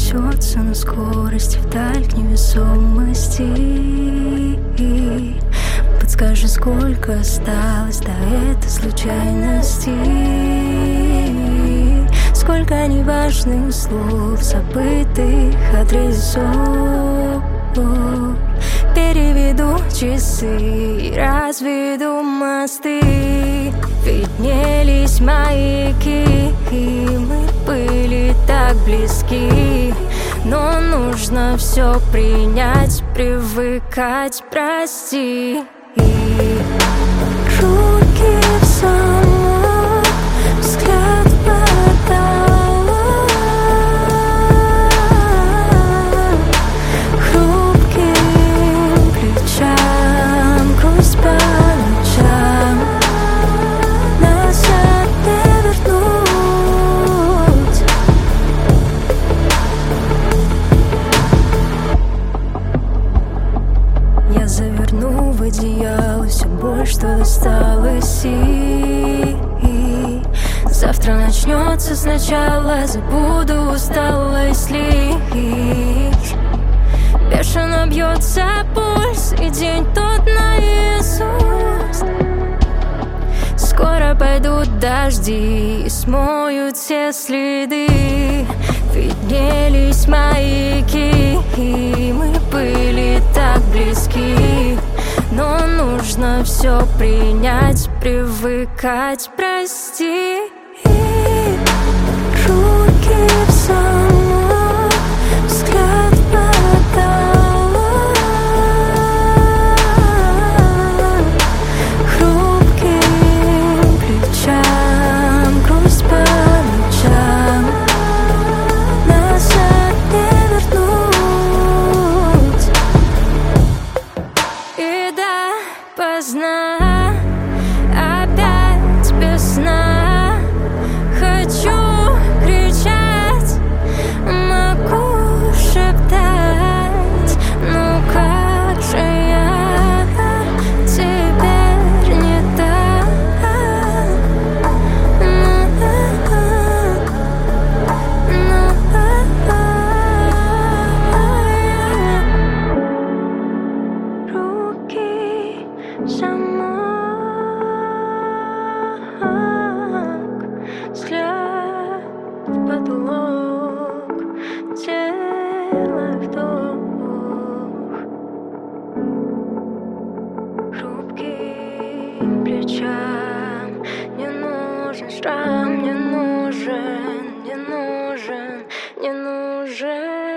несется на скорости вдаль к невесомости. Подскажи, сколько осталось до этой случайности? Сколько неважных слов, забытых адресов. Переведу часы и разведу мосты. Виднелись маяки, и мы были так близки. Но нужно все принять, привыкать, прости. И руки в замок, взгляд в потолок, хрупким плечам, грусть по ночам. Назад не вернуть. Я заверну в одеяло все боль, что осталось, и завтра начнется сначала. Забуду усталость лишь. Бешено бьется пульс, и день тот наизусть. Скоро пойдут дожди и смоют все следы. Виднелись маяки, и мы были так близки. Но нужно все принять, привыкать, прости. Руки в замок, взгляд в потолок, хрупким плечам, грусть по ночам. Назад не вернуть. И да, поздно, опять без сна. Хочу кричать, могу шептать. Ну как же я теперь не так? Руки замок, взгляд в потолок, тело вдох, хрупким плечам. Не нужен шрам, не нужен, не нужен, не нужен.